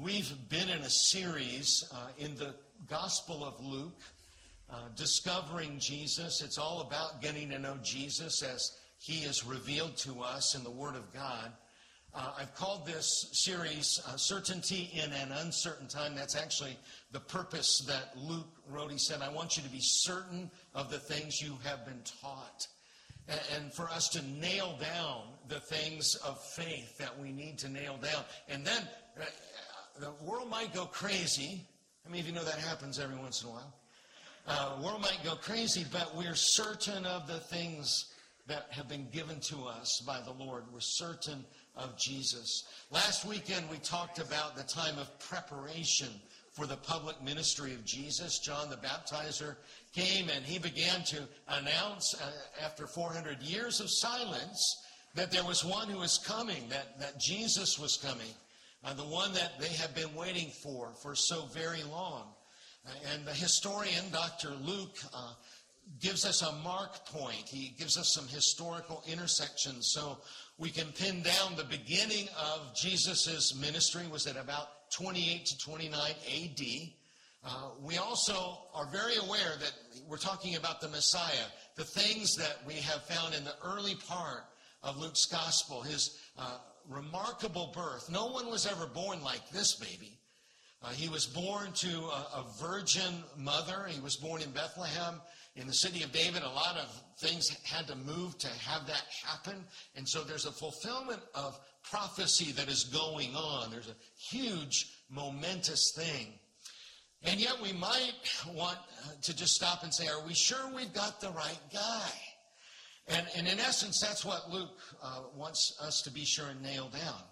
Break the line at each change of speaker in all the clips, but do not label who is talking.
We've been in a series in the Gospel of Luke, discovering Jesus. It's all about getting to know Jesus as he is revealed to us in the Word of God. I've called this series Certainty in an Uncertain Time. That's actually the purpose that Luke wrote. He said, I want you to be certain of the things you have been taught. And for us to nail down the things of faith that we need to nail down. And then the world might go crazy. How many of you know that happens every once in a while? The world might go crazy, but we're certain of the things that have been given to us by the Lord. We're certain of Jesus. Last weekend we talked about the time of preparation for the public ministry of Jesus. John the Baptizer came and he began to announce after 400 years of silence that there was one who was coming, that Jesus was coming, the one that they have been waiting for so very long. And the historian, Dr. Luke, gives us a mark point. He gives us some historical intersections so we can pin down the beginning of Jesus' ministry was at about 28 to 29 A.D. We also are very aware that we're talking about the Messiah, the things that we have found in the early part of Luke's gospel, his remarkable birth. No one was ever born like this baby. He was born to a virgin mother. He was born in Bethlehem in the city of David. A lot of things had to move to have that happen. And so there's a fulfillment of prophecy that is going on. There's a huge, momentous thing. And yet we might want to just stop and say, are we sure we've got the right guy? And in essence, that's what Luke wants us to be sure and nail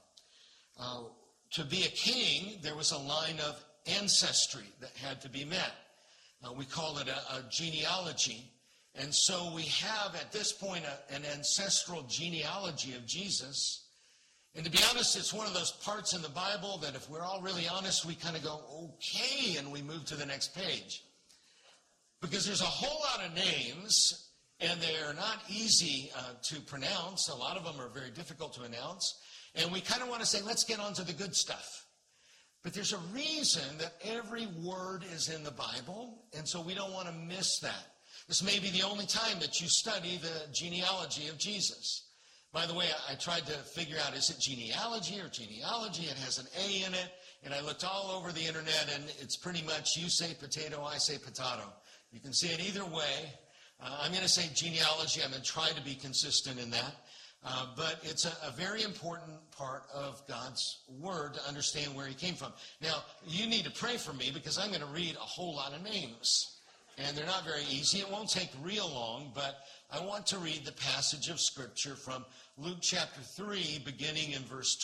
down. To be a king, there was a line of ancestry that had to be met. We call it a genealogy. And so we have at this point an ancestral genealogy of Jesus. And to be honest, it's one of those parts in the Bible that if we're all really honest, we kind of go, okay, and we move to the next page. Because there's a whole lot of names, and they're not easy to pronounce. A lot of them are very difficult to announce. And we kind of want to say, let's get on to the good stuff. But there's a reason that every word is in the Bible, and so we don't want to miss that. This may be the only time that you study the genealogy of Jesus. By the way, I tried to figure out, is it genealogy or genealogy? It has an A in it, and I looked all over the internet, and it's pretty much you say potato, I say potato. You can see it either way. I'm going to say genealogy. I'm going to try to be consistent in that. But it's a very important part of God's Word to understand where he came from. Now, you need to pray for me because I'm going to read a whole lot of names. And they're not very easy. It won't take real long, but I want to read the passage of Scripture from Luke chapter 3, beginning in verse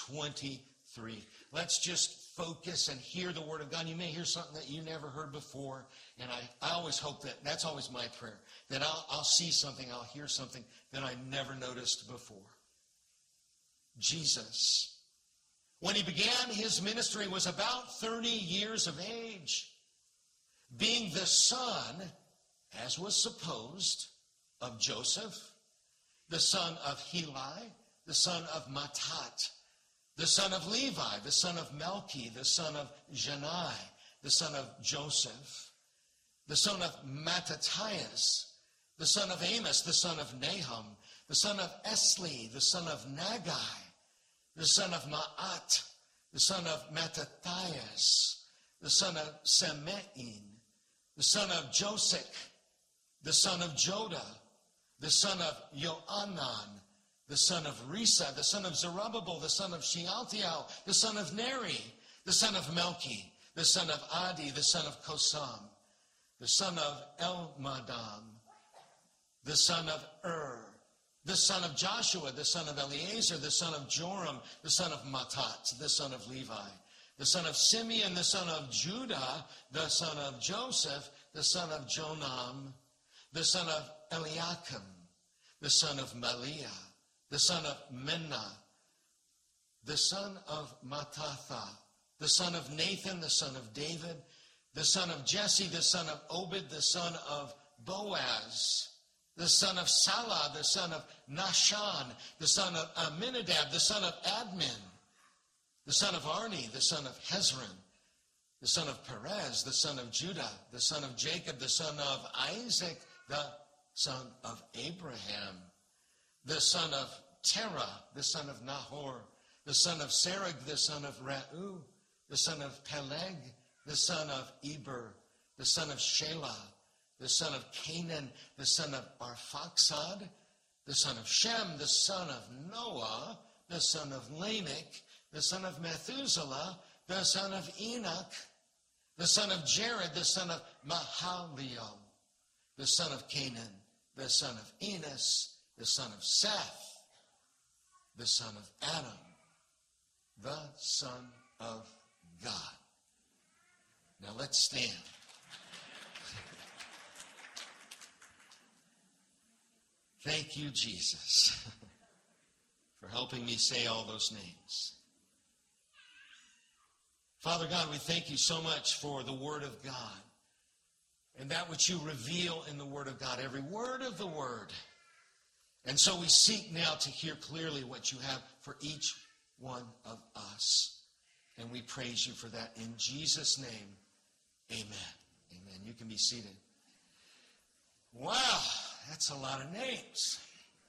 23. Let's just focus and hear the Word of God. You may hear something that you never heard before, and I always hope that's always my prayer, that I'll see something, I'll hear something that I never noticed before. Jesus, when he began his ministry, was about 30 years of age, being the son, as was supposed, of Joseph, the son of Heli, the son of Matthat, the son of Levi, the son of Melchi, the son of Janai, the son of Joseph, the son of Mattathias, the son of Amos, the son of Nahum, the son of Esli, the son of Nagai, the son of Ma'at, the son of Mattathias, the son of Semein, the son of Josek, the son of Joda, the son of Joanan, the son of Risa, the son of Zerubbabel, the son of Shealtiel, the son of Neri, the son of Melchi, the son of Adi, the son of Kosam, the son of Elmadam, the son of the son of Joshua, the son of Eleazar, the son of Joram, the son of Matthat, the son of Levi, the son of Simeon, the son of Judah, the son of Joseph, the son of Jonam, the son of Eliakim, the son of Maliah, the son of Menna, the son of Mattatha, the son of Nathan, the son of David, the son of Jesse, the son of Obed, the son of Boaz, the son of Salah, the son of Nahshon, the son of Amminadab, the son of Admin, the son of Arni, the son of Hezron, the son of Perez, the son of Judah, the son of Jacob, the son of Isaac, the son of Abraham, the son of Terah, the son of Nahor, the son of Serug, the son of Reu, the son of Peleg, the son of Eber, the son of Shelah, the son of Canaan, the son of Arphaxad, the son of Shem, the son of Noah, the son of Lamech, the son of Methuselah, the son of Enoch, the son of Jared, the son of Mahalalel, the son of Canaan, the son of Enos, the son of Seth, the son of Adam, the Son of God. Now let's stand. Thank you, Jesus, for helping me say all those names. Father God, we thank you so much for the Word of God and that which you reveal in the Word of God, every word of the Word. And so we seek now to hear clearly what you have for each one of us. And we praise you for that in Jesus' name. Amen. Amen. You can be seated. Wow, that's a lot of names.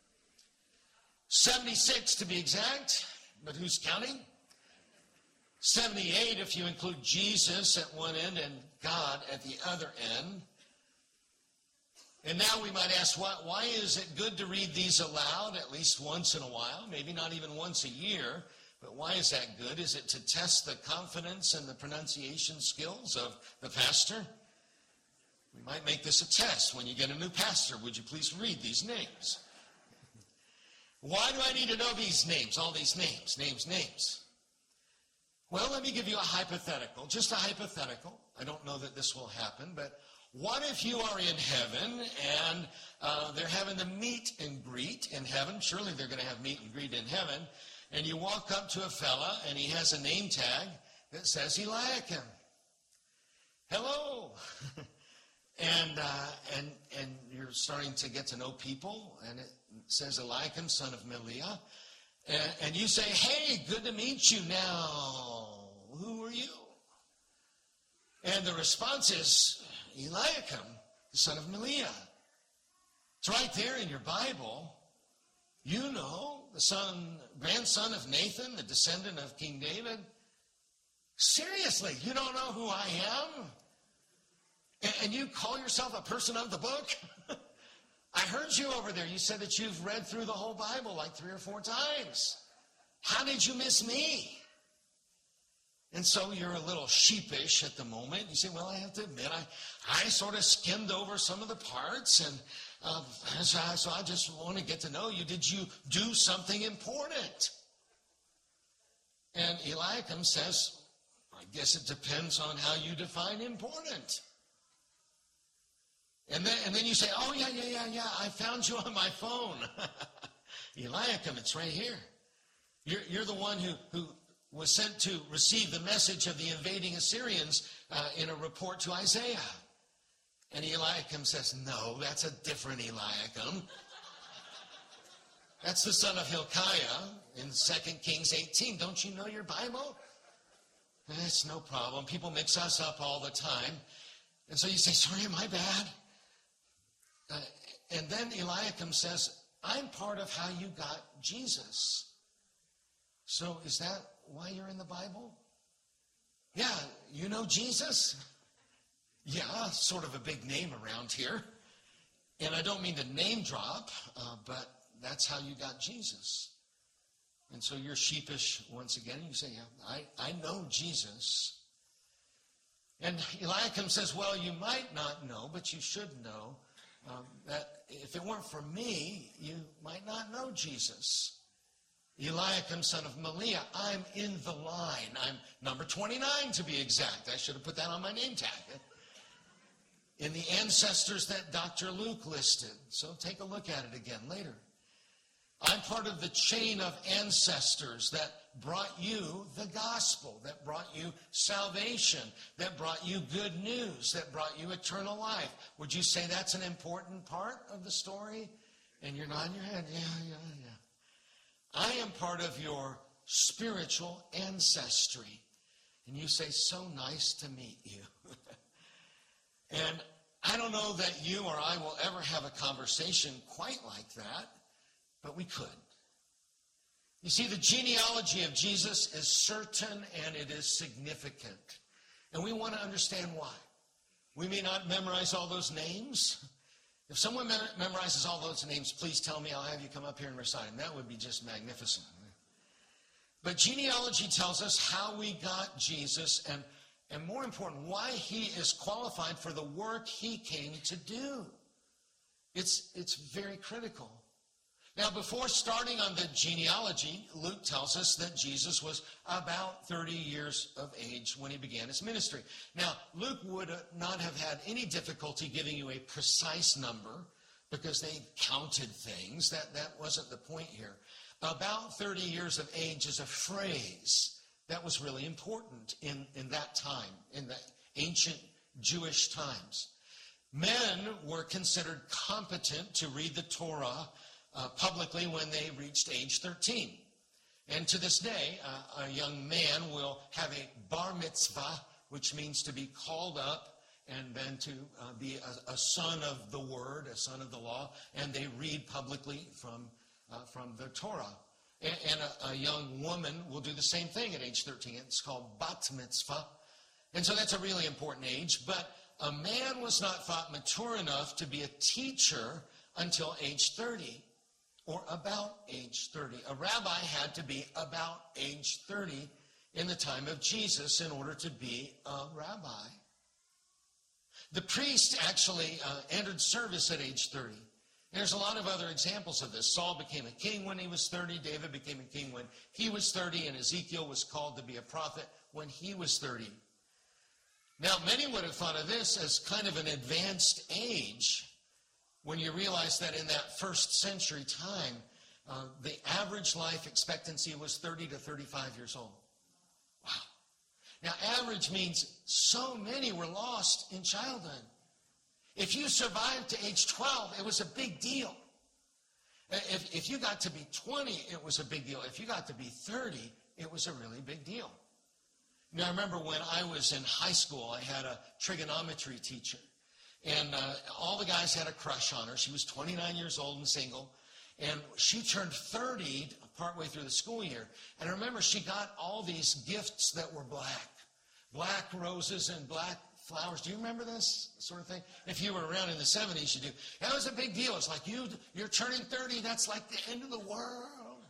76 to be exact, but who's counting? 78 if you include Jesus at one end and God at the other end. And now we might ask, why is it good to read these aloud at least once in a while? Maybe not even once a year, but why is that good? Is it to test the confidence and the pronunciation skills of the pastor? We might make this a test. When you get a new pastor, would you please read these names? Why do I need to know these names, all these names, names? Well, let me give you a hypothetical, just a hypothetical. I don't know that this will happen, but what if you are in heaven and they're having the meet and greet in heaven? Surely they're going to have meet and greet in heaven. And you walk up to a fella and he has a name tag that says Eliakim. Hello. and you're starting to get to know people, and it says Eliakim, son of Melea. And you say, hey, good to meet you. Now, who are you? And the response is, Eliakim, the son of Melea. It's right there in your Bible. You know, the grandson of Nathan, the descendant of King David. Seriously, you don't know who I am? And you call yourself a person of the book? I heard you over there. You said that you've read through the whole Bible like 3 or 4 times. How did you miss me? And so you're a little sheepish at the moment. You say, well, I have to admit, I sort of skimmed over some of the parts, and so I just want to get to know you. Did you do something important? And Eliakim says, I guess it depends on how you define important. And then you say, oh, yeah, I found you on my phone. Eliakim, it's right here. You're the one who was sent to receive the message of the invading Assyrians in a report to Isaiah. And Eliakim says, no, that's a different Eliakim. That's the son of Hilkiah in 2 Kings 18. Don't you know your Bible? It's no problem. People mix us up all the time. And so you say, sorry, my bad. And then Eliakim says, I'm part of how you got Jesus. So is that why you're in the Bible? Yeah, you know Jesus? Yeah, sort of a big name around here. And I don't mean to name drop, but that's how you got Jesus. And so you're sheepish once again. You say, yeah, I know Jesus. And Eliakim says, well, you might not know, but you should know that if it weren't for me, you might not know Jesus. Eliakim, son of Melea, I'm in the line. I'm number 29 to be exact. I should have put that on my name tag. In the ancestors that Dr. Luke listed. So take a look at it again later. I'm part of the chain of ancestors that brought you the gospel, that brought you salvation, that brought you good news, that brought you eternal life. Would you say that's an important part of the story? And you're nodding your head. Yeah. I am part of your spiritual ancestry. And you say, so nice to meet you. And I don't know that you or I will ever have a conversation quite like that, but we could. You see, the genealogy of Jesus is certain and it is significant. And we want to understand why. We may not memorize all those names. If someone memorizes all those names, please tell me. I'll have you come up here and recite them. That would be just magnificent. But genealogy tells us how we got Jesus and more important, why he is qualified for the work he came to do. It's very critical. Now, before starting on the genealogy, Luke tells us that Jesus was about 30 years of age when he began his ministry. Now, Luke would not have had any difficulty giving you a precise number because they counted things. That wasn't the point here. About 30 years of age is a phrase that was really important in that time, in the ancient Jewish times. Men were considered competent to read the Torah publicly when they reached age 13. And to this day, a young man will have a bar mitzvah, which means to be called up and then to be a son of the word, a son of the law, and they read publicly from the Torah. And a young woman will do the same thing at age 13. It's called bat mitzvah. And so that's a really important age. But a man was not thought mature enough to be a teacher until age 30. Or about age 30. A rabbi had to be about age 30 in the time of Jesus in order to be a rabbi. The priest actually entered service at age 30. There's a lot of other examples of this. Saul became a king when he was 30. David became a king when he was 30. And Ezekiel was called to be a prophet when he was 30. Now, many would have thought of this as kind of an advanced age when you realize that in that first century time, the average life expectancy was 30 to 35 years old. Wow. Now, average means so many were lost in childhood. If you survived to age 12, it was a big deal. If you got to be 20, it was a big deal. If you got to be 30, it was a really big deal. Now, I remember when I was in high school, I had a trigonometry teacher. And all the guys had a crush on her. She was 29 years old and single. And she turned 30 partway through the school year. And I remember she got all these gifts that were black. Black roses and black flowers. Do you remember this sort of thing? If you were around in the 70s, you do. That was a big deal. It's like you're turning 30. That's like the end of the world.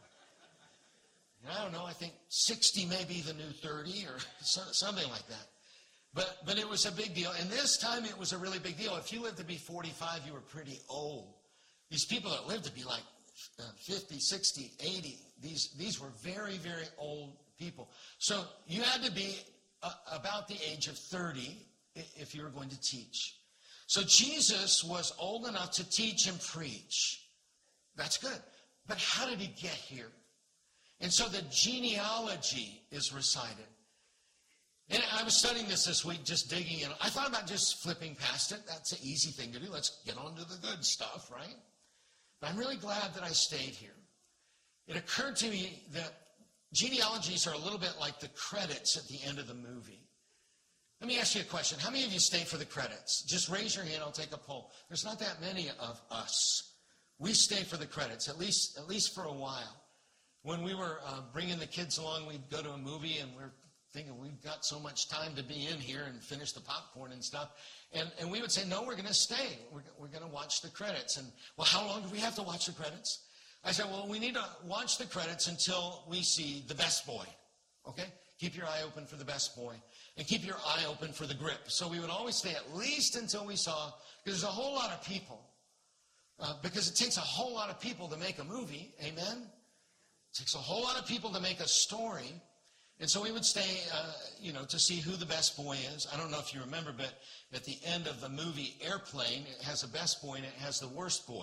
And I don't know. I think 60 may be the new 30 or something like that. But it was a big deal. And this time it was a really big deal. If you lived to be 45, you were pretty old. These people that lived to be like 50, 60, 80, these were very, very old people. So you had to be about the age of 30 if you were going to teach. So Jesus was old enough to teach and preach. That's good. But how did he get here? And so the genealogy is recited. And I was studying this week, just digging in. I thought about just flipping past it. That's an easy thing to do. Let's get on to the good stuff, right? But I'm really glad that I stayed here. It occurred to me that genealogies are a little bit like the credits at the end of the movie. Let me ask you a question. How many of you stay for the credits? Just raise your hand. I'll take a poll. There's not that many of us. We stay for the credits, at least for a while. When we were bringing the kids along, we'd go to a movie and we're thinking we've got so much time to be in here and finish the popcorn and stuff. And we would say, no, we're going to stay. We're going to watch the credits. And, well, how long do we have to watch the credits? I said, well, we need to watch the credits until we see the best boy. Okay? Keep your eye open for the best boy. And keep your eye open for the grip. So we would always stay at least until we saw, because there's a whole lot of people. Because it takes a whole lot of people to make a movie. Amen? It takes a whole lot of people to make a story. And so we would stay, to see who the best boy is. I don't know if you remember, but at the end of the movie Airplane, it has a best boy and it has the worst boy.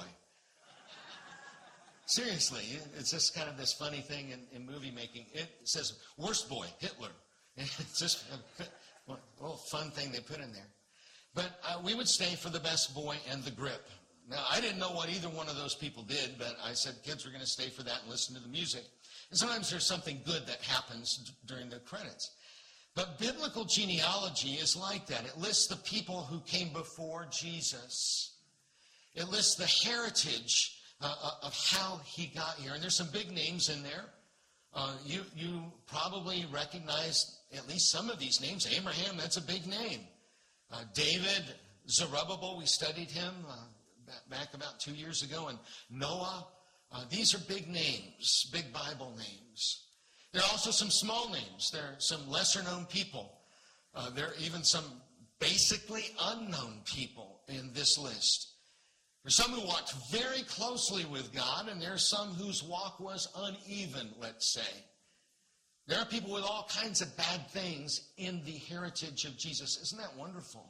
Seriously, it's just kind of this funny thing in movie making. It says, worst boy, Hitler. It's just a little fun thing they put in there. But we would stay for the best boy and the grip. Now, I didn't know what either one of those people did, but I said, kids, we're going to stay for that and listen to the music. And sometimes there's something good that happens during the credits. But biblical genealogy is like that. It lists the people who came before Jesus. It lists the heritage of how he got here. And there's some big names in there. You probably recognize at least some of these names. Abraham, that's a big name. David, Zerubbabel, we studied him back about 2 years ago. And Noah, these are big names, big Bible names. There are also some small names. There are some lesser-known people. There are even some basically unknown people in this list. There's some who walked very closely with God, and there are some whose walk was uneven, let's say. There are people with all kinds of bad things in the heritage of Jesus. Isn't that wonderful?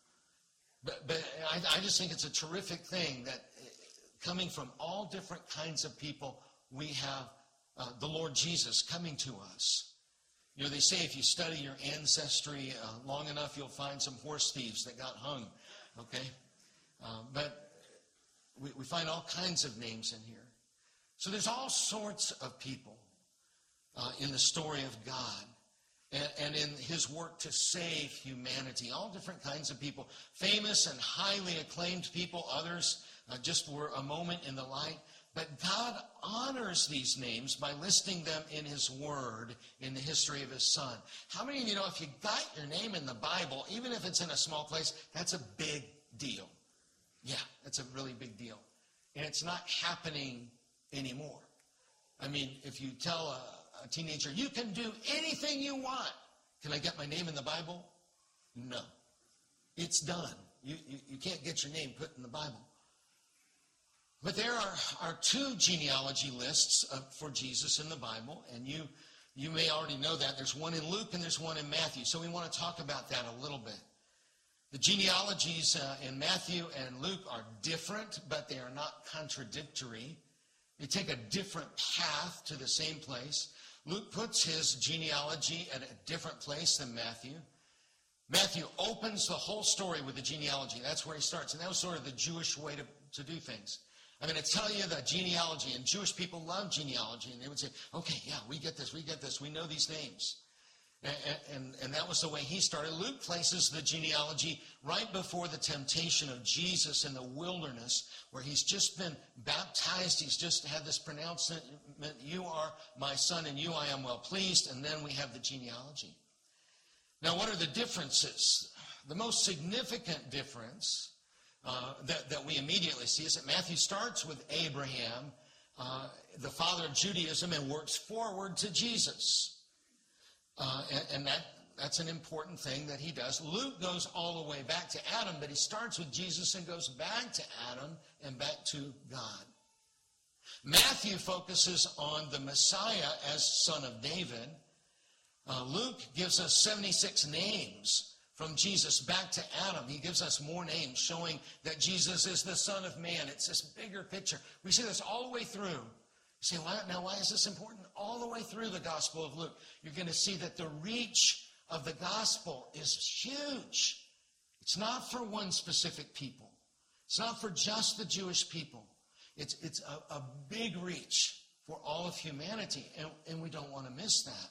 But I just think it's a terrific thing that coming from all different kinds of people, we have the Lord Jesus coming to us. You know, they say if you study your ancestry long enough, you'll find some horse thieves that got hung. Okay? But we find all kinds of names in here. So there's all sorts of people in the story of God and in his work to save humanity. All different kinds of people. Famous and highly acclaimed people. Others just were a moment in the light. But God honors these names by listing them in his word, in the history of his son. How many of you know if you got your name in the Bible, even if it's in a small place, that's a big deal? Yeah, that's a really big deal. And it's not happening anymore. I mean, if you tell a teenager, you can do anything you want. Can I get my name in the Bible? No. It's done. You can't get your name put in the Bible. But there are two genealogy lists for Jesus in the Bible, and you may already know that. There's one in Luke and there's one in Matthew, so we want to talk about that a little bit. The genealogies in Matthew and Luke are different, but they are not contradictory. They take a different path to the same place. Luke puts his genealogy at a different place than Matthew. Matthew opens the whole story with the genealogy. That's where he starts, and that was sort of the Jewish way to do things. I'm going to tell you the genealogy, and Jewish people love genealogy, and they would say, okay, yeah, we get this, we know these names. And that was the way he started. Luke places the genealogy right before the temptation of Jesus in the wilderness, where he's just been baptized. He's just had this pronouncement, you are my son, and you I am well pleased, and then we have the genealogy. Now, what are the differences? The most significant difference that we immediately see is that Matthew starts with Abraham, the father of Judaism, and works forward to Jesus. And that's an important thing that he does. Luke goes all the way back to Adam, but he starts with Jesus and goes back to Adam and back to God. Matthew focuses on the Messiah as son of David. Luke gives us 76 names from Jesus back to Adam. He gives us more names showing that Jesus is the Son of Man. It's this bigger picture. We see this all the way through. You say, why is this important? All the way through the Gospel of Luke, you're going to see that the reach of the Gospel is huge. It's not for one specific people. It's not for just the Jewish people. It's a big reach for all of humanity, and we don't want to miss that.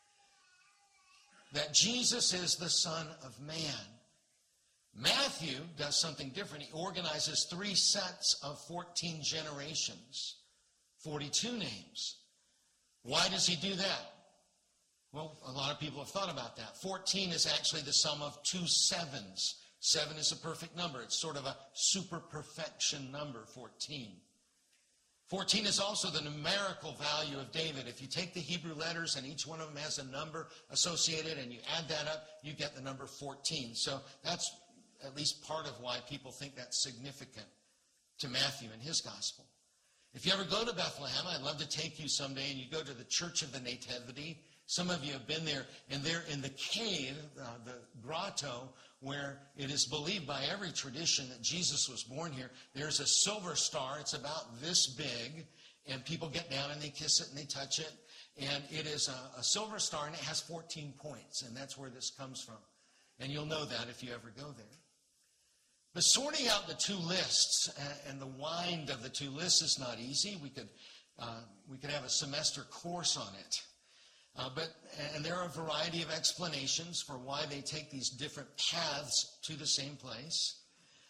That Jesus is the Son of Man. Matthew does something different. He organizes 3 sets of 14 generations, 42 names. Why does he do that? Well, a lot of people have thought about that. 14 is actually the sum of 2 sevens. 7 is a perfect number. It's sort of a super perfection number, 14. 14 is also the numerical value of David. If you take the Hebrew letters and each one of them has a number associated and you add that up, you get the number 14. So that's at least part of why people think that's significant to Matthew and his gospel. If you ever go to Bethlehem, I'd love to take you someday, and you go to the Church of the Nativity. Some of you have been there, and they're in the cave, the grotto, where it is believed by every tradition that Jesus was born here. There's a silver star. It's about this big, and people get down and they kiss it and they touch it. And it is a silver star, and it has 14 points, and that's where this comes from. And you'll know that if you ever go there. But sorting out the two lists and the wind of the two lists is not easy. We could have a semester course on it. And there are a variety of explanations for why they take these different paths to the same place.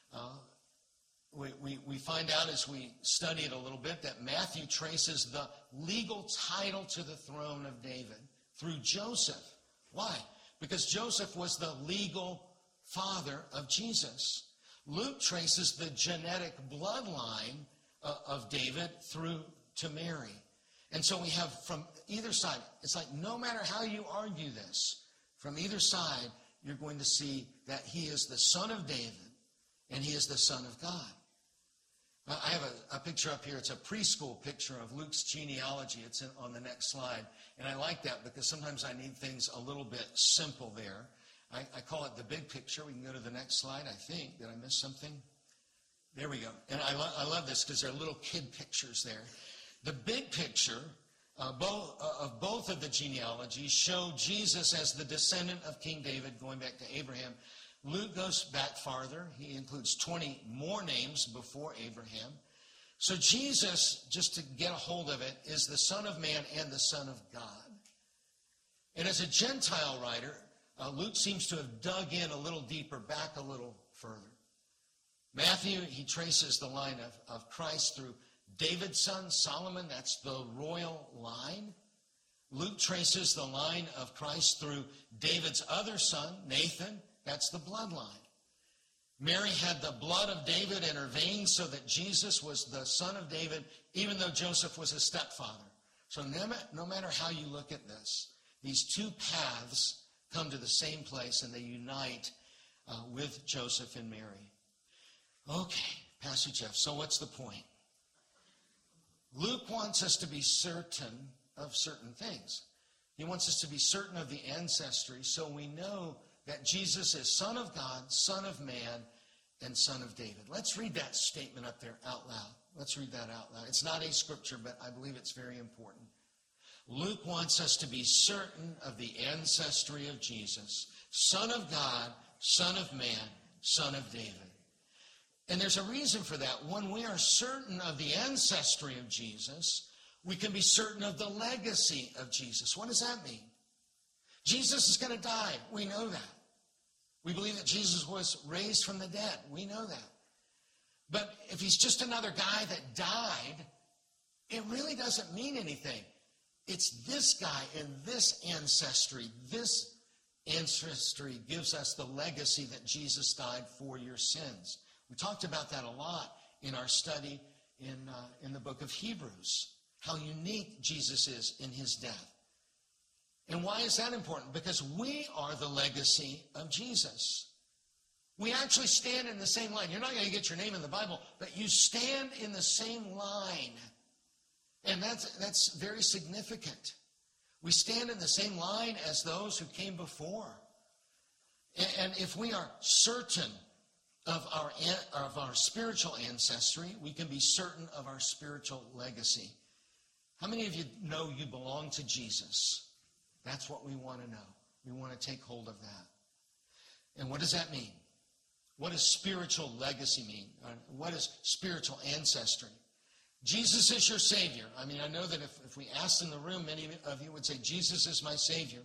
We find out as we study it a little bit that Matthew traces the legal title to the throne of David through Joseph. Why? Because Joseph was the legal father of Jesus. Luke traces the genetic bloodline of David through to Mary. And so we have from either side, it's like no matter how you argue this, from either side, you're going to see that he is the son of David and he is the son of God. I have a picture up here. It's a preschool picture of Luke's genealogy. It's on the next slide. And I like that because sometimes I need things a little bit simple there. I call it the big picture. We can go to the next slide, I think. Did I miss something? There we go. And I love this because there are little kid pictures there. The big picture of both of the genealogies show Jesus as the descendant of King David going back to Abraham. Luke goes back farther. He includes 20 more names before Abraham. So Jesus, just to get a hold of it, is the Son of Man and the Son of God. And as a Gentile writer, Luke seems to have dug in a little deeper, back a little further. Matthew, he traces the line of Christ through David's son, Solomon. That's the royal line. Luke traces the line of Christ through David's other son, Nathan. That's the bloodline. Mary had the blood of David in her veins so that Jesus was the son of David, even though Joseph was his stepfather. So no matter how you look at this, these two paths come to the same place and they unite with Joseph and Mary. Okay, Pastor Jeff, so what's the point? Luke wants us to be certain of certain things. He wants us to be certain of the ancestry so we know that Jesus is Son of God, Son of Man, and Son of David. Let's read that statement up there out loud. Let's read that out loud. It's not a scripture, but I believe it's very important. Luke wants us to be certain of the ancestry of Jesus, Son of God, Son of Man, Son of David. And there's a reason for that. When we are certain of the ancestry of Jesus, we can be certain of the legacy of Jesus. What does that mean? Jesus is going to die. We know that. We believe that Jesus was raised from the dead. We know that. But if he's just another guy that died, it really doesn't mean anything. It's this guy and this ancestry. This ancestry gives us the legacy that Jesus died for your sins. We talked about that a lot in our study in the book of Hebrews, how unique Jesus is in his death. And why is that important? Because we are the legacy of Jesus. We actually stand in the same line. You're not going to get your name in the Bible, but you stand in the same line. And that's very significant. We stand in the same line as those who came before. And if we are certain of our spiritual ancestry, we can be certain of our spiritual legacy. How many of you know you belong to Jesus? That's what we want to know. We want to take hold of that. And what does that mean? What does spiritual legacy mean? What is spiritual ancestry? Jesus is your Savior. I mean, I know that if we asked in the room, many of you would say, Jesus is my Savior.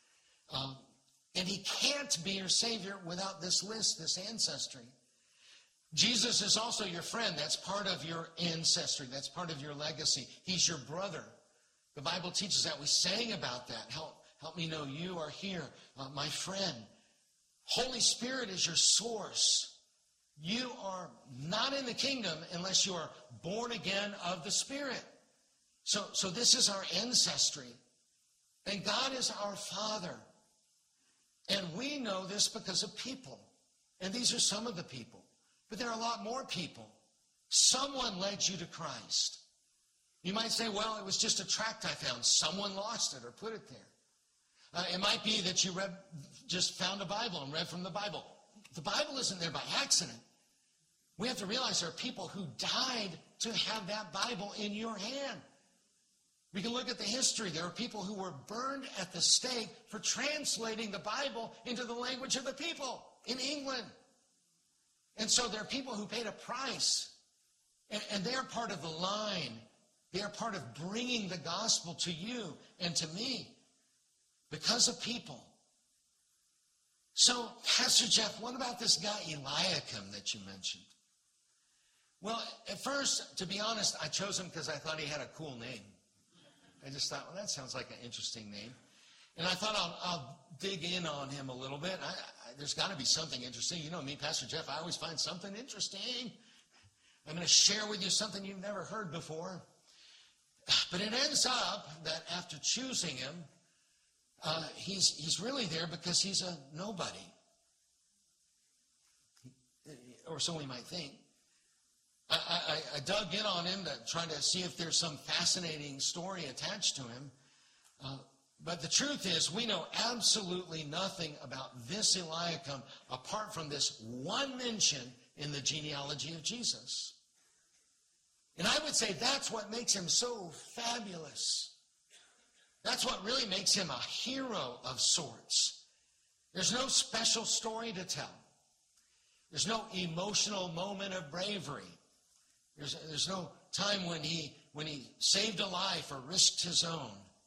And he can't be your Savior without this list, this ancestry. Jesus is also your friend. That's part of your ancestry. That's part of your legacy. He's your brother. The Bible teaches that. We sang about that. Help me know you are here, my friend. Holy Spirit is your source. You are not in the kingdom unless you are born again of the Spirit. So this is our ancestry. And God is our Father. And we know this because of people. And these are some of the people. But there are a lot more people. Someone led you to Christ. You might say, well, it was just a tract I found. Someone lost it or put it there. It might be that you just found a Bible and read from the Bible. The Bible isn't there by accident. We have to realize there are people who died to have that Bible in your hand. We can look at the history. There are people who were burned at the stake for translating the Bible into the language of the people in England. And so there are people who paid a price, and they are part of the line. They are part of bringing the gospel to you and to me because of people. So, Pastor Jeff, what about this guy Eliakim that you mentioned? Well, at first, to be honest, I chose him because I thought he had a cool name. I just thought, well, that sounds like an interesting name. And I thought I'll dig in on him a little bit. There's got to be something interesting. You know me, Pastor Jeff, I always find something interesting. I'm going to share with you something you've never heard before. But it ends up that after choosing him, he's really there because he's a nobody. Or so we might think. I dug in on him to try to see if there's some fascinating story attached to him. But the truth is, we know absolutely nothing about this Eliakim apart from this one mention in the genealogy of Jesus. And I would say that's what makes him so fabulous. That's what really makes him a hero of sorts. There's no special story to tell. There's no emotional moment of bravery. There's no time when he saved a life or risked his own.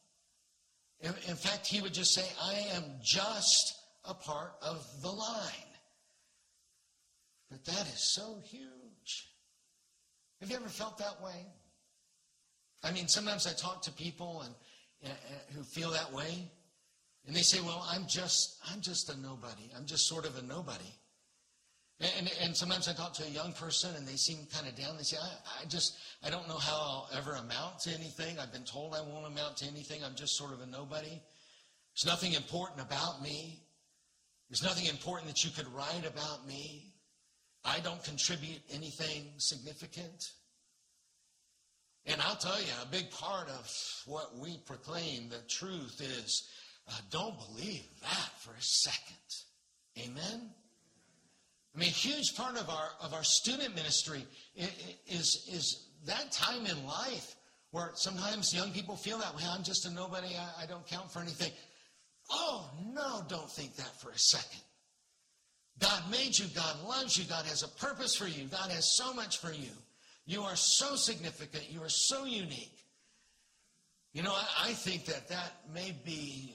In fact, he would just say, I am just a part of the line. But that is so huge. Have you ever felt that way? I mean, sometimes I talk to people and who feel that way, and they say, well, I'm just a nobody. I'm just sort of a nobody. And sometimes I talk to a young person and they seem kind of down. They say, I don't know how I'll ever amount to anything. I've been told I won't amount to anything. I'm just sort of a nobody. There's nothing important about me. There's nothing important that you could write about me. I don't contribute anything significant. And I'll tell you, a big part of what we proclaim, the truth is, don't believe that for a second. Amen? I mean, a huge part of our student ministry is that time in life where sometimes young people feel that way. I'm just a nobody. I don't count for anything. Oh, no, don't think that for a second. God made you. God loves you. God has a purpose for you. God has so much for you. You are so significant. You are so unique. You know, I think that may be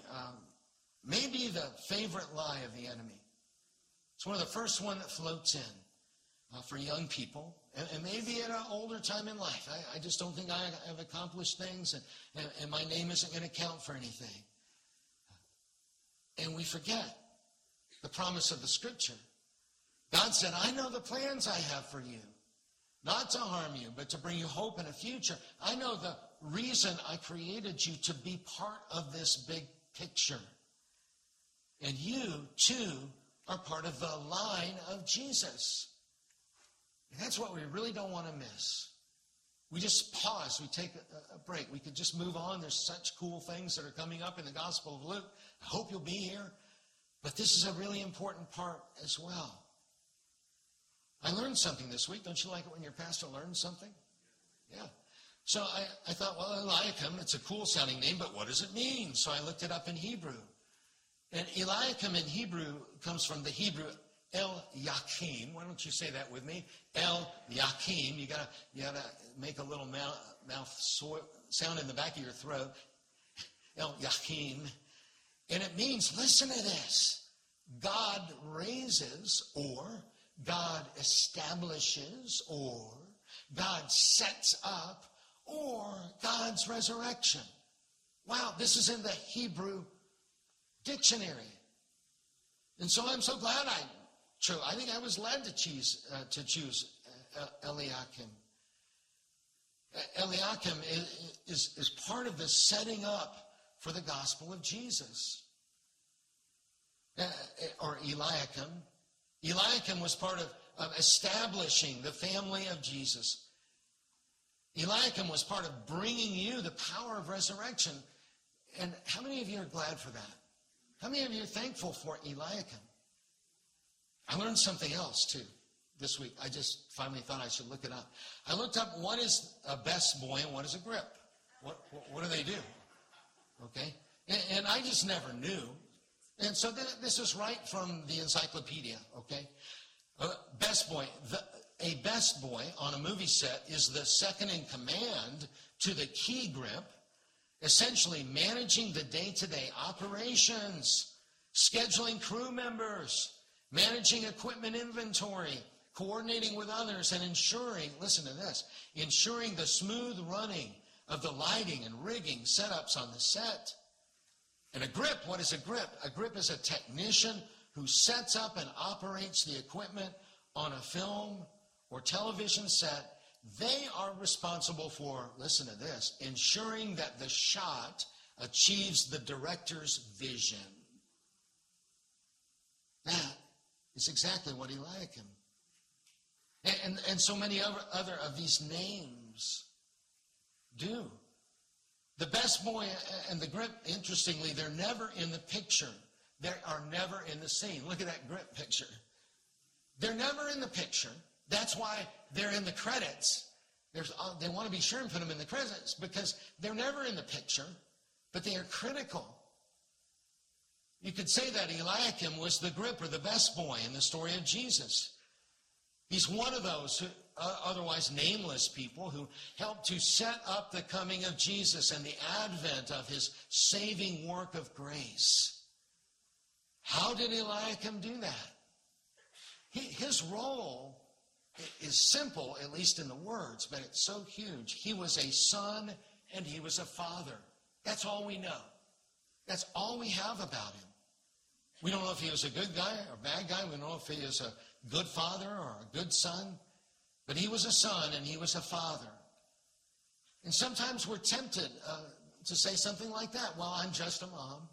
the favorite lie of the enemy. It's one of the first one that floats in for young people, and maybe at an older time in life. I just don't think I have accomplished things, and my name isn't going to count for anything. And we forget the promise of the Scripture. God said, I know the plans I have for you, not to harm you, but to bring you hope and a future. I know the reason I created you to be part of this big picture. And you, too, are part of the line of Jesus. And that's what we really don't want to miss. We just pause. We take a break. We could just move on. There's such cool things that are coming up in the Gospel of Luke. I hope you'll be here. But this is a really important part as well. I learned something this week. Don't you like it when your pastor learns something? Yeah. So I thought, well, Eliakim, it's a cool sounding name, but what does it mean? So I looked it up in Hebrew. And Eliakim in Hebrew comes from the Hebrew El-Yakim. Why don't you say that with me? El-Yakim. You gotta make a little mouth sound in the back of your throat. El-Yakim. And it means, listen to this, God raises, or God establishes, or God sets up, or God's resurrection. Wow, this is in the Hebrew dictionary. And so I'm so glad I chose. I think I was led to choose Eliakim. Eliakim is part of the setting up for the gospel of Jesus. Or Eliakim. Eliakim was part of establishing the family of Jesus. Eliakim was part of bringing you the power of resurrection. And how many of you are glad for that? How many of you are thankful for Eliakim? I learned something else, too, this week. I just finally thought I should look it up. I looked up what is a best boy and what is a grip. What do they do? Okay? And I just never knew. And so this is right from the encyclopedia, okay? Best boy. A best boy on a movie set is the second in command to the key grip, essentially managing the day-to-day operations, scheduling crew members, managing equipment inventory, coordinating with others, and ensuring, listen to this, ensuring the smooth running of the lighting and rigging setups on the set. And a grip, what is a grip? A grip is a technician who sets up and operates the equipment on a film or television set. They are responsible for, listen to this, ensuring that the shot achieves the director's vision. That is exactly what Eliakim. And so many other of these names do. The best boy and the grip, interestingly, they're never in the picture. They are never in the scene. Look at that grip picture. They're never in the picture. That's why they're in the credits. They want to be sure and put them in the credits because they're never in the picture, but they are critical. You could say that Eliakim was the grip or the best boy in the story of Jesus. He's one of those otherwise nameless people who helped to set up the coming of Jesus and the advent of his saving work of grace. How did Eliakim do that? His role is simple, at least in the words, but it's so huge. He was a son and he was a father. That's all we know. That's all we have about him. We don't know if he was a good guy or a bad guy. We don't know if he is a good father or a good son. But he was a son and he was a father. And sometimes we're tempted to say something like that. Well, I'm just a mom.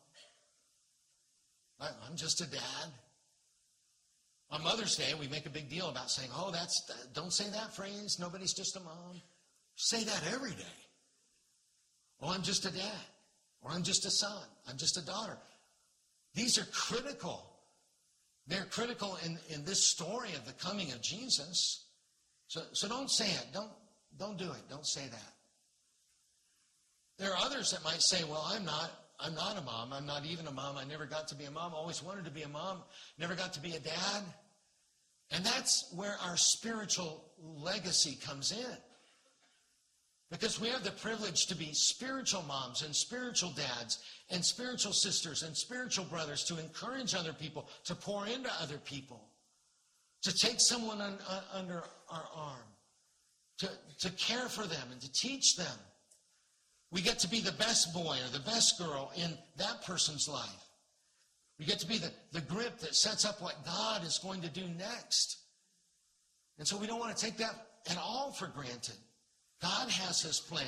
I'm just a dad. On Mother's Day, we make a big deal about saying, oh, don't say that phrase. Nobody's just a mom. Say that every day. Oh, I'm just a dad. Or I'm just a son. I'm just a daughter. These are critical. They're critical in this story of the coming of Jesus. So don't say it. Don't do it. Don't say that. There are others that might say, well, I'm not a mom. I'm not even a mom. I never got to be a mom. Always wanted to be a mom. Never got to be a dad. And that's where our spiritual legacy comes in. Because we have the privilege to be spiritual moms and spiritual dads and spiritual sisters and spiritual brothers, to encourage other people, to pour into other people, to take someone under our arm, to care for them and to teach them. We get to be the best boy or the best girl in that person's life. We get to be the grip that sets up what God is going to do next. And so we don't want to take that at all for granted. God has his plan.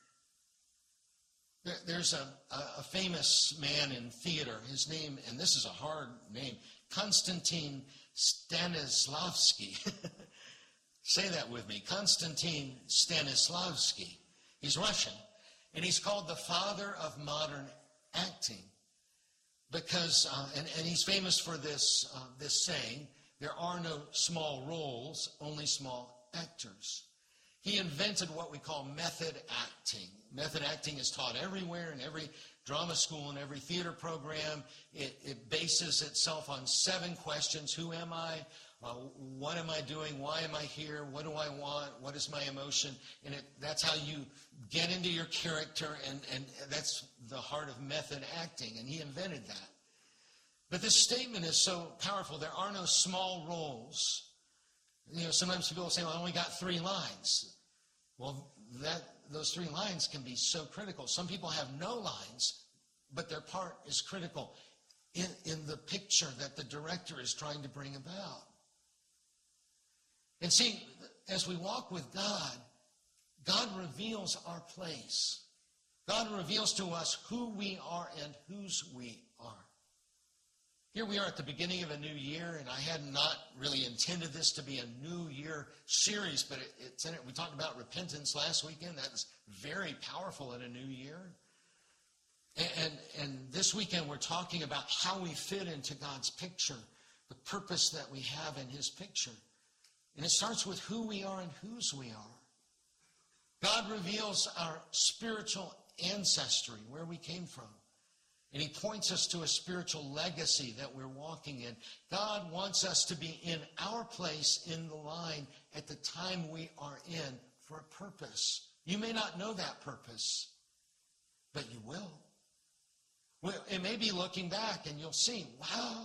There's a famous man in theater. His name, and this is a hard name, Konstantin Stanislavski. Say that with me. Konstantin Stanislavski. He's Russian. And he's called the father of modern acting. Because, and he's famous for this saying, there are no small roles, only small actors. He invented what we call method acting. Method acting is taught everywhere, in every drama school and every theater program. It bases itself on 7 questions. Who am I? What am I doing? Why am I here? What do I want? What is my emotion? And that's how you get into your character, and that's the heart of method acting. And he invented that. But this statement is so powerful. There are no small roles. You know, sometimes people say, well, I only got 3 lines. Well, those 3 lines can be so critical. Some people have no lines, but their part is critical in the picture that the director is trying to bring about. And see, as we walk with God, God reveals our place. God reveals to us who we are and whose we are. Here we are at the beginning of a new year, and I had not really intended this to be a New Year series, but it's in it. We talked about repentance last weekend. That's very powerful in a new year. And this weekend we're talking about how we fit into God's picture, the purpose that we have in his picture. And it starts with who we are and whose we are. God reveals our spiritual ancestry, where we came from. And he points us to a spiritual legacy that we're walking in. God wants us to be in our place in the line at the time we are in for a purpose. You may not know that purpose, but you will. Well, it may be looking back and you'll see, wow,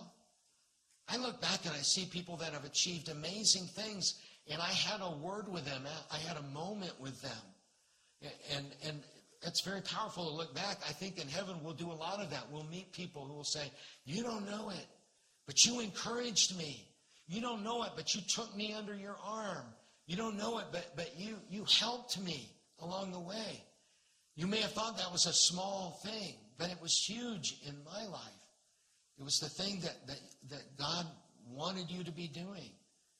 I look back and I see people that have achieved amazing things, and I had a word with them. I had a moment with them. And it's very powerful to look back. I think in heaven we'll do a lot of that. We'll meet people who will say, you don't know it, but you encouraged me. You don't know it, but you took me under your arm. You don't know it, but you helped me along the way. You may have thought that was a small thing, but it was huge in my life. It was the thing that God wanted you to be doing.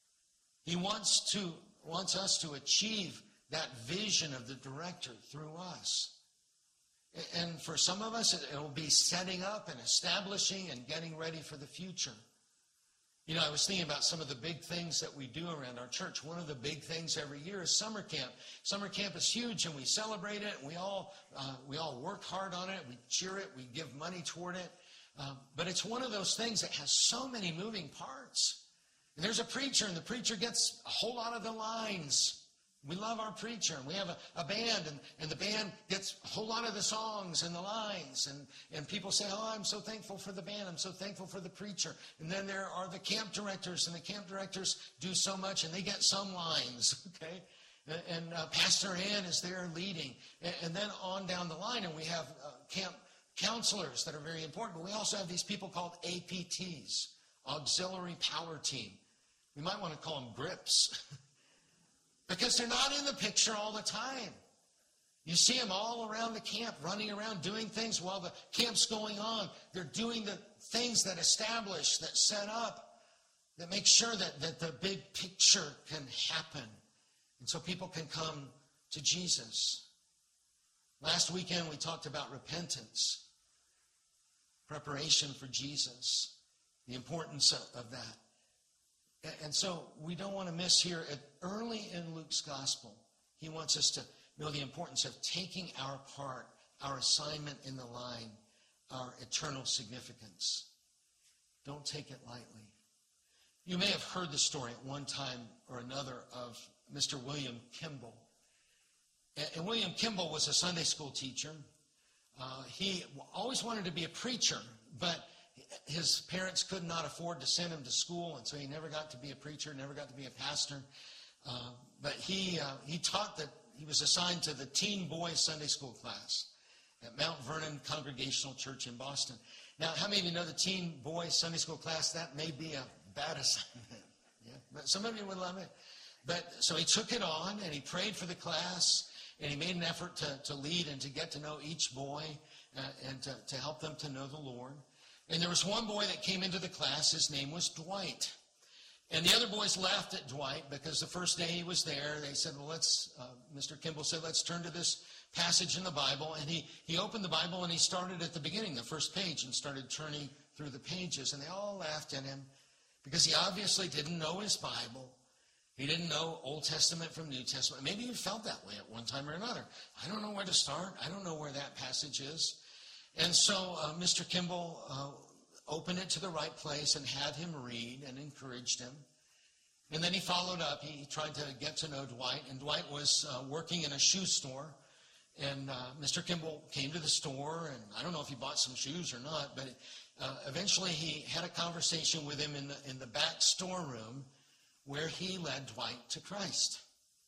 He wants us to achieve that vision of the director through us. And for some of us, it will be setting up and establishing and getting ready for the future. You know, I was thinking about some of the big things that we do around our church. One of the big things every year is summer camp. Summer camp is huge, and we celebrate it, and we all work hard on it. We cheer it. We give money toward it. But it's one of those things that has so many moving parts. And there's a preacher, and the preacher gets a whole lot of the lines. We love our preacher, and we have a band, and the band gets a whole lot of the songs and the lines. And people say, oh, I'm so thankful for the band. I'm so thankful for the preacher. And then there are the camp directors, and the camp directors do so much, and they get some lines, okay? And Pastor Ann is there leading. And then on down the line, and we have camp counselors that are very important. But we also have these people called APTs, Auxiliary Power Team. We might want to call them GRIPs. Because they're not in the picture all the time. You see them all around the camp, running around, doing things while the camp's going on. They're doing the things that establish, that set up, that make sure that the big picture can happen. And so people can come to Jesus. Last weekend we talked about repentance, preparation for Jesus, the importance of that. And so we don't want to miss here, early in Luke's gospel, he wants us to know the importance of taking our part, our assignment in the line, our eternal significance. Don't take it lightly. You may have heard the story at one time or another of Mr. William Kimball. And William Kimball was a Sunday school teacher. He always wanted to be a preacher, but his parents could not afford to send him to school, and so he never got to be a preacher, never got to be a pastor. But he taught that he was assigned to the teen boys Sunday school class at Mount Vernon Congregational Church in Boston. Now, how many of you know the teen boys Sunday school class? That may be a bad assignment. Yeah? But some of you would love it. But so he took it on, and he prayed for the class, and he made an effort to lead and to get to know each boy and to help them to know the Lord. And there was one boy that came into the class. His name was Dwight. And the other boys laughed at Dwight because the first day he was there, they said, well, Mr. Kimball said, let's turn to this passage in the Bible. And he opened the Bible and he started at the beginning, the first page, and started turning through the pages. And they all laughed at him because he obviously didn't know his Bible. He didn't know Old Testament from New Testament. Maybe you felt that way at one time or another. I don't know where to start. I don't know where that passage is. And so Mr. Kimball opened it to the right place and had him read and encouraged him. And then he followed up. He tried to get to know Dwight. And Dwight was working in a shoe store. And Mr. Kimball came to the store. And I don't know if he bought some shoes or not. But eventually he had a conversation with him in the back storeroom where he led Dwight to Christ.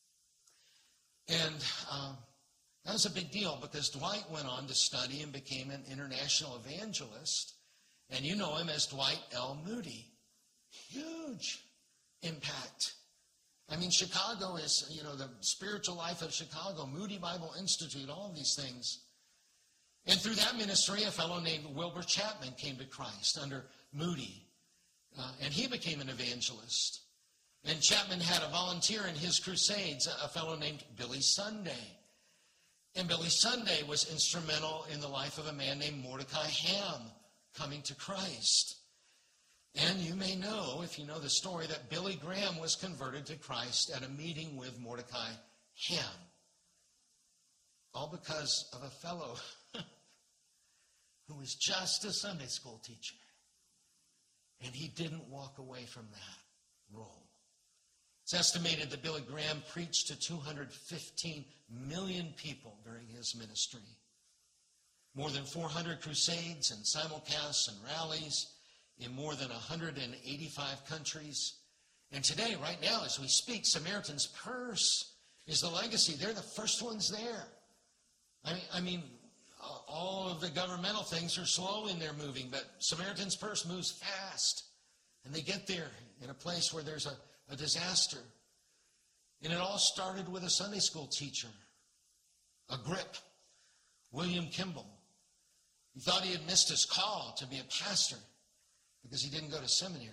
And that was a big deal because Dwight went on to study and became an international evangelist. And you know him as Dwight L. Moody. Huge impact. I mean, Chicago is, the spiritual life of Chicago, Moody Bible Institute, all of these things. And through that ministry, a fellow named Wilbur Chapman came to Christ under Moody. And he became an evangelist. And Chapman had a volunteer in his crusades, a fellow named Billy Sunday. And Billy Sunday was instrumental in the life of a man named Mordecai Ham coming to Christ. And you may know, if you know the story, that Billy Graham was converted to Christ at a meeting with Mordecai Ham. All because of a fellow who was just a Sunday school teacher. And he didn't walk away from that role. It's estimated that Billy Graham preached to 215 million people during his ministry. More than 400 crusades and simulcasts and rallies in more than 185 countries. And today, right now, as we speak, Samaritan's Purse is the legacy. They're the first ones there. I mean, all of the governmental things are slow in their moving, but Samaritan's Purse moves fast. And they get there in a place where there's a disaster. And it all started with a Sunday school teacher, a grip, William Kimball. He thought he had missed his call to be a pastor because he didn't go to seminary.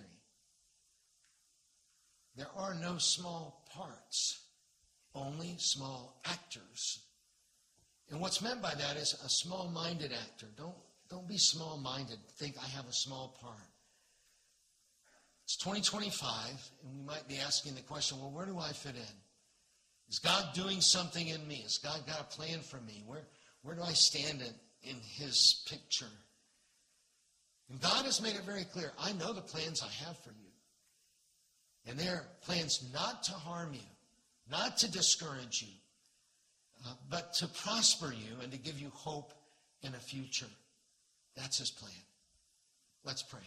There are no small parts, only small actors. And what's meant by that is a small-minded actor. Don't be small-minded. Think I have a small part. It's 2025, and we might be asking the question, well, where do I fit in? Is God doing something in me? Has God got a plan for me? Where do I stand in his picture? And God has made it very clear, I know the plans I have for you. And they're plans not to harm you, not to discourage you, but to prosper you and to give you hope and a future. That's his plan. Let's pray.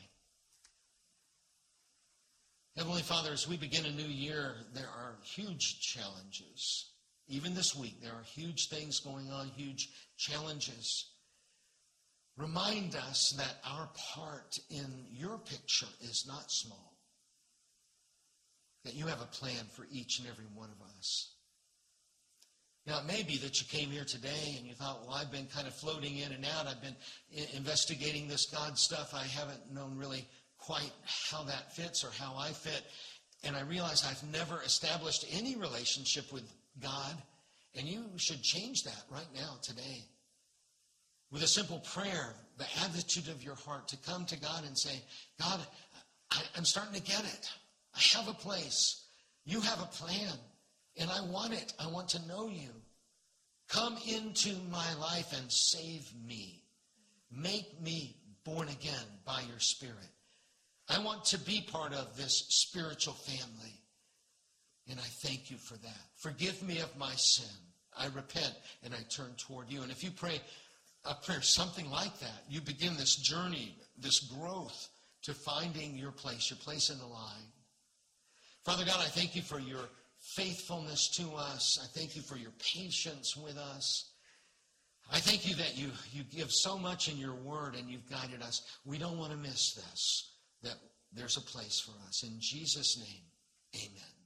Heavenly Father, as we begin a new year, there are huge challenges. Even this week, there are huge things going on, huge challenges. Remind us that our part in your picture is not small. That you have a plan for each and every one of us. Now, it may be that you came here today and you thought, well, I've been kind of floating in and out. I've been investigating this God stuff. I haven't known really quite how that fits or how I fit. And I realize I've never established any relationship with God. And you should change that right now, today. With a simple prayer, the attitude of your heart to come to God and say, God, I'm starting to get it. I have a place. You have a plan. And I want it. I want to know you. Come into my life and save me. Make me born again by your Spirit. I want to be part of this spiritual family. And I thank you for that. Forgive me of my sin. I repent and I turn toward you. And if you pray a prayer something like that, you begin this journey, this growth to finding your place in the line. Father God, I thank you for your faithfulness to us. I thank you for your patience with us. I thank you that you give so much in your word and you've guided us. We don't want to miss this, that there's a place for us. In Jesus' name, amen.